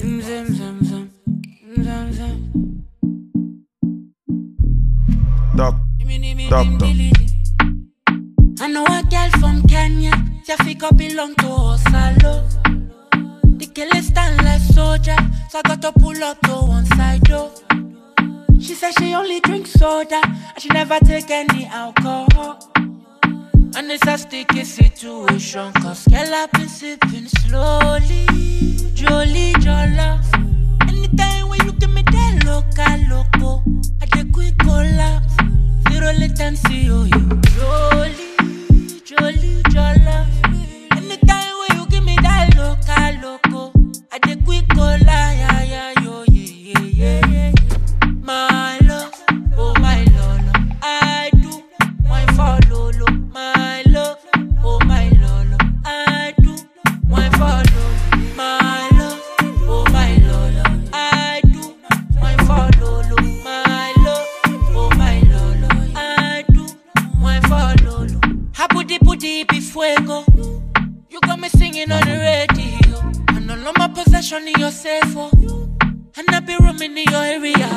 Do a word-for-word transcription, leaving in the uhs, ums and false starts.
Zim, zim, zim, zim. Zim, zim. Doc, doctor. I know a girl from Kenya, Jafika belong to Osalo. The girl is stand like soldier, so I got to pull up to one side door. She said she only drinks soda, and she never take any alcohol. And it's a sticky situation, cause girl I've been sipping slowly. Jolly Jola. Anytime when you give me that loca loco, I get quick collapse. Zero latency, oh you. Jolly, Jolly Jola. Anytime when you give me that loca loco, I get quick collapse, yeah, yeah, yo, yeah, yeah, yeah. My love, oh my lolo, I do wine for Lolo. My love, oh my lolo, I do wine for Lolo. My love, oh my lolo, I do wine for Lolo. My love, oh my lolo, I do wine for Lolo. Habudi budi be fuego. You got me singing on the radio, and all of my possession in your safe, oh. And I be roaming in your area.